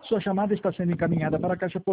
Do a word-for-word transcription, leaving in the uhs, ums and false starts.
Sua chamada está sendo encaminhada para a caixa postal